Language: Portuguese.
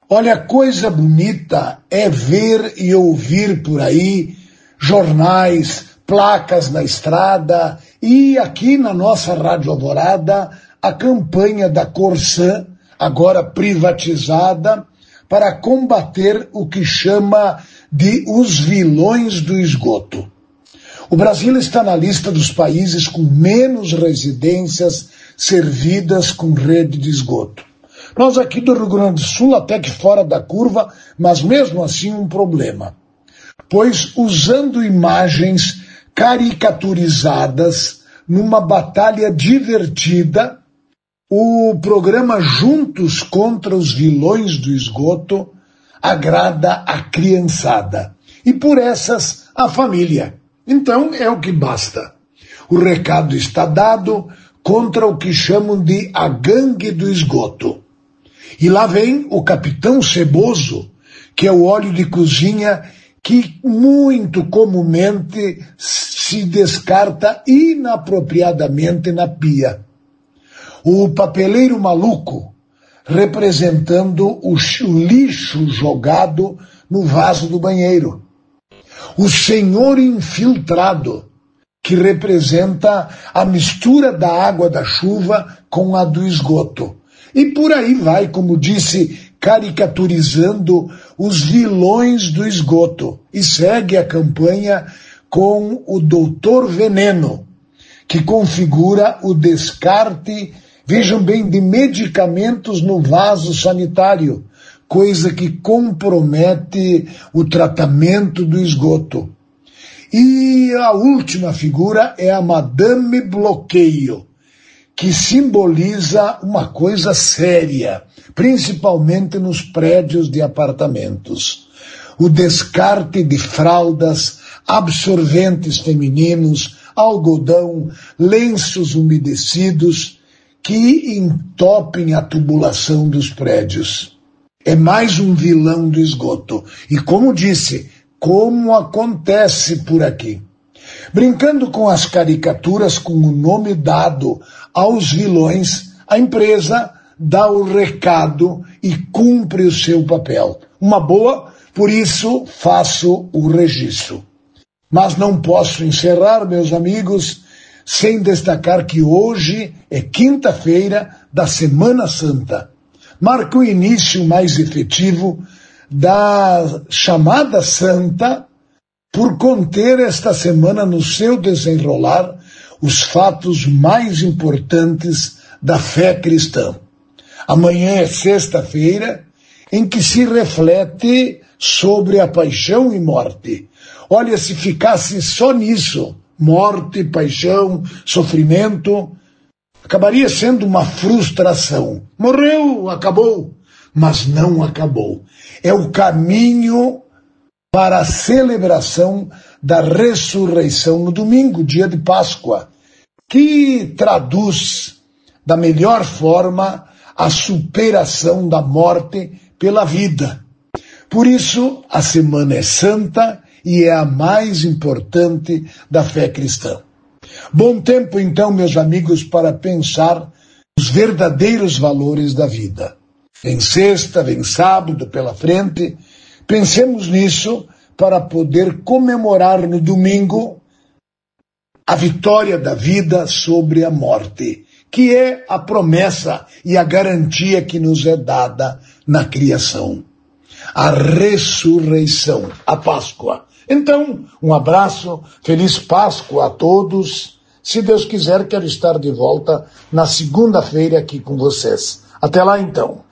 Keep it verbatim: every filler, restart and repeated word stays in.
Olha, coisa bonita é ver e ouvir por aí jornais, placas na estrada e aqui na nossa Rádio Alvorada a campanha da Corsã, agora privatizada, para combater o que chama de os vilões do esgoto. O Brasil está na lista dos países com menos residências servidas com rede de esgoto. Nós aqui do Rio Grande do Sul, até que fora da curva, mas mesmo assim um problema. Pois usando imagens caricaturizadas numa batalha divertida, o programa Juntos contra os Vilões do Esgoto agrada a criançada. E por essas, a família. Então é o que basta. O recado está dado contra o que chamam de a gangue do esgoto. E lá vem o Capitão Ceboso, que é o óleo de cozinha que muito comumente se descarta inapropriadamente na pia. O papeleiro maluco, representando o lixo jogado no vaso do banheiro. O senhor infiltrado, que representa a mistura da água da chuva com a do esgoto. E por aí vai, como disse, caricaturizando os vilões do esgoto. E segue a campanha com o doutor Veneno, que configura o descarte, vejam bem, de medicamentos no vaso sanitário, coisa que compromete o tratamento do esgoto. E a última figura é a Madame Bloqueio, que simboliza uma coisa séria, principalmente nos prédios de apartamentos. O descarte de fraldas, absorventes femininos, algodão, lenços umedecidos, que entopem a tubulação dos prédios. É mais um vilão do esgoto. E como disse, como acontece por aqui. Brincando com as caricaturas com o nome dado aos vilões, a empresa dá o recado e cumpre o seu papel. Uma boa, por isso faço o registro. Mas não posso encerrar, meus amigos, sem destacar que hoje é quinta-feira da Semana Santa. Marca o início mais efetivo da chamada Santa, por conter esta semana no seu desenrolar os fatos mais importantes da fé cristã. Amanhã é sexta-feira, em que se reflete sobre a paixão e morte. Olha, se ficasse só nisso, morte, paixão, sofrimento, acabaria sendo uma frustração. Morreu, acabou. Mas não acabou. É o caminho para a celebração da ressurreição no domingo, dia de Páscoa, que traduz da melhor forma a superação da morte pela vida. Por isso, a semana é santa e é a mais importante da fé cristã. Bom tempo, então, meus amigos, para pensar os verdadeiros valores da vida. Vem sexta, vem sábado pela frente. Pensemos nisso para poder comemorar no domingo a vitória da vida sobre a morte, que é a promessa e a garantia que nos é dada na criação. A ressurreição, a Páscoa. Então, um abraço, feliz Páscoa a todos. Se Deus quiser, quero estar de volta na segunda-feira aqui com vocês. Até lá, então.